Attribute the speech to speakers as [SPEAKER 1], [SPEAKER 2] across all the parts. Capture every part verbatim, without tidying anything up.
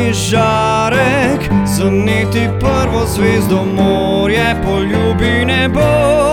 [SPEAKER 1] zadnji žarek zaneti prvo zvezdo, morje poljubi nebo.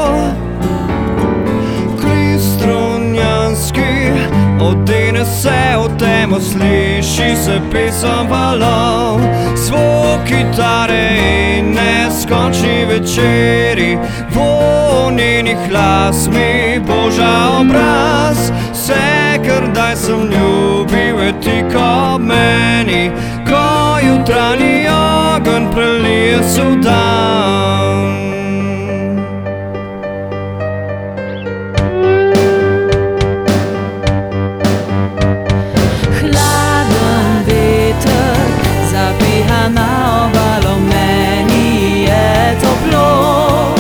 [SPEAKER 1] Klistronjanski odene se v temo, sliši se pesem valov, zvok kitare in neskončni večeri, vonj njenih las mi boža obraz. Vse, kar daj sem ljubil, je tik ob meni, ko jutranji ogenj prelije se v dan.
[SPEAKER 2] Hladen veter zapiha na obalo, meni je toplo.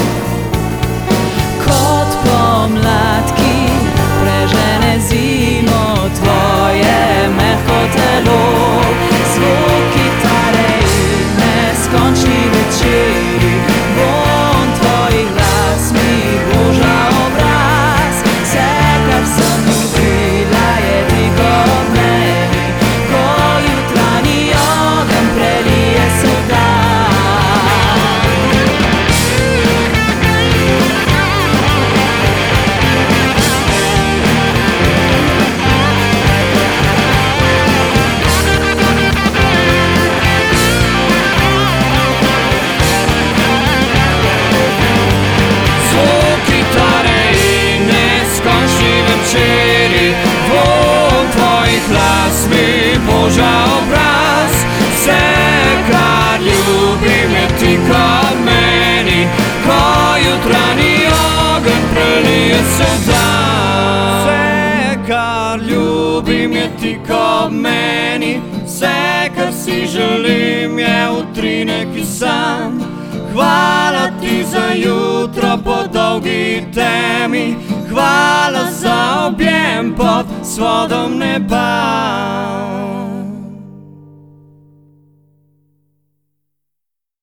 [SPEAKER 2] Kot pomladki prežene zimo tvoje mehko telo. Zvok kitare in neskončni večeri, vonj tvojih las mi boža obraz. Vse, kar sem ljubila, je tik ob meni, ko jutranji ogenj prelije se v dan.
[SPEAKER 1] Boža obraz, vse, kar ljubim, je tik ob meni, ko jutranji ogenj prelije se v dan. Vse, kar ljubim, je tik ob meni, vse, kar si želim, je utrinek in san. Hvala ti za jutro po dolgi temi, hvala za objem pod svodom neba.